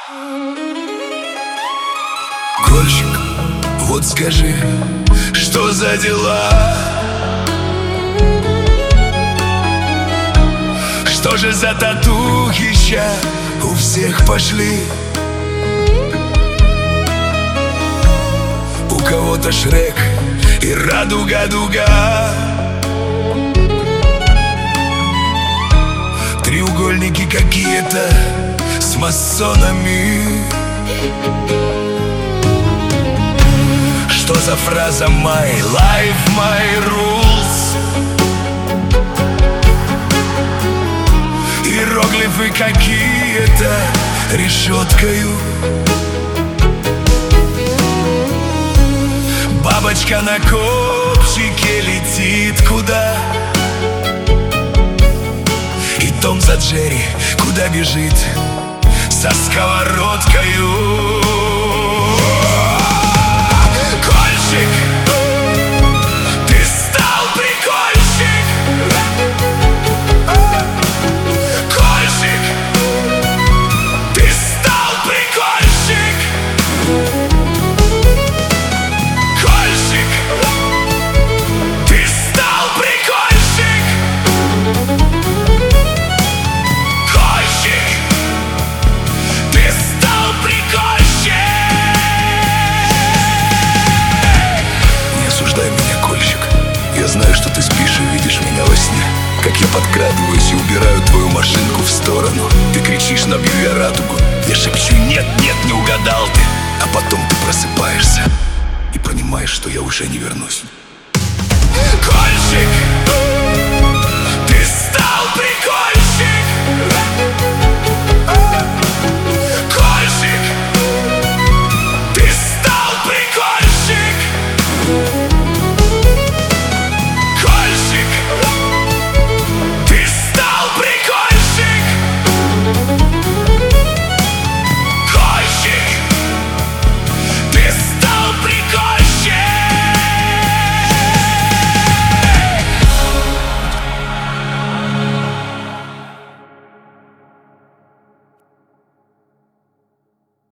Кольщик, вот скажи, что за дела? Что же за татухища у всех пошли? У кого-то Шрек и радуга-дуга, треугольники какие-то с масонами. Что за фраза «My life, my rules»? Иероглифы какие-то решеткою. Бабочка на копчике летит куда? И Том за Джерри куда бежит со сковородкою? Кольщик, ты стал прикольщик. Кольщик, ты стал прикольщик. Кольщик, ты стал прикольщик. Кольщик, ты стал прикольщик. Не осуждай меня, Кольщик. Я знаю, что ты спишь и видишь меня во сне, как я подкрадываюсь и убираю твою машинку в сторону. Ты кричишь, набью я радугу. Я шепчу: нет, нет, не угадал ты. А потом ты просыпаешься и понимаешь, что я уже не вернусь. Кольщик!